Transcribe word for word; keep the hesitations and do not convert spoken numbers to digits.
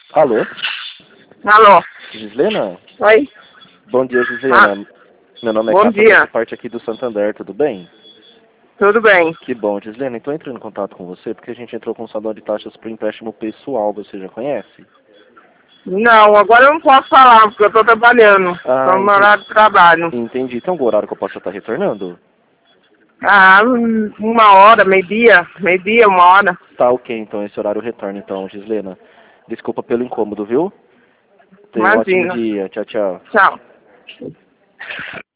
Alô? Alô? Gislena? Oi? Bom dia, Gislena. Ah, Meu nome é bom Capa, dia. faço parte aqui do Santander, tudo bem? Tudo bem? Que bom, Gislena. Então entrando em contato com você porque a gente entrou com um saldo de taxas para empréstimo pessoal, você já conhece? Não, agora eu não posso falar, porque eu estou trabalhando. Ah, Estou no entendi. horário de trabalho. Entendi. Tem algum horário que eu possa estar retornando? Ah, hum, uma hora, meio-dia, meio-dia, uma hora. Tá ok, então esse horário retorna então, Gislena. Desculpa pelo incômodo, viu? Tenha um ótimo Imagina. dia. Tchau, tchau. Tchau.